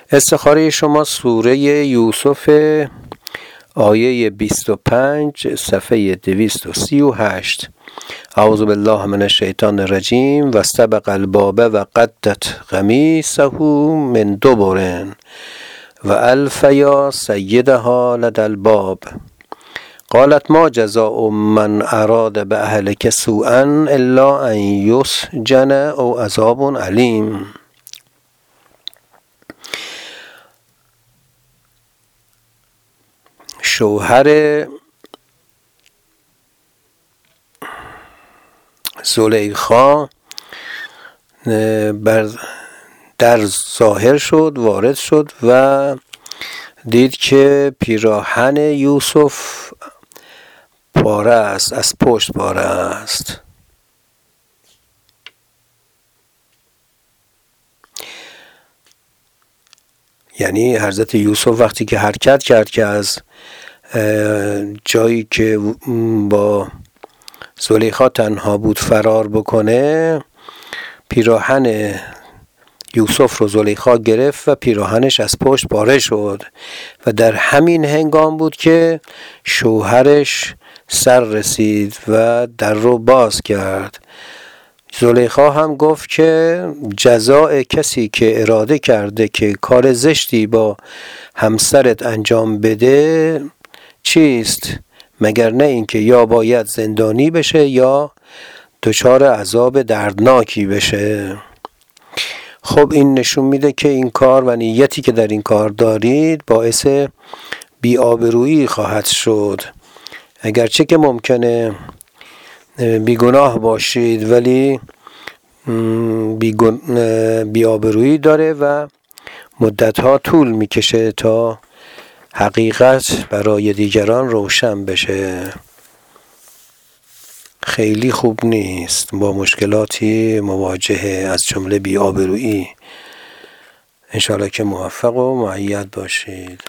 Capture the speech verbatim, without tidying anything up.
استخاره شما سوره یوسف آیه بیست و پنج صفحه دویست و سی و هشت. اعوذ بالله من الشیطان الرجیم و استبق الباب و قدت قمیصه من دبر و الف یا سیدها لدى الباب قالت ما جزاء من اراد باهلک سوءا الا ان یسجن او عذاب علیم. شوهر زلیخا بر در ظاهر شد، وارد شد و دید که پیراهن یوسف پاره است، از پشت پاره است. یعنی حضرت یوسف وقتی که حرکت کرد که از جایی که با زلیخا تنها بود فرار بکنه، پیراهن یوسف رو زلیخا گرفت و پیراهنش از پشت پاره شد و در همین هنگام بود که شوهرش سر رسید و در رو باز کرد. زلیخا هم گفت که جزاء کسی که اراده کرده که کار زشتی با همسرت انجام بده چیست مگر نه اینکه یا باید زندانی بشه یا دچار عذاب دردناکی بشه. خب این نشون میده که این کار و نیتی که در این کار دارید باعث بی‌آبرویی خواهد شد. اگرچه که ممکنه بیگناه باشید ولی بی‌آبرویی داره و مدتها طول میکشه تا حقیقت برای دیگران روشن بشه. خیلی خوب نیست با مشکلاتی مواجهه از جمله بی‌آبرویی. انشاءالله که موفق و مؤید باشید.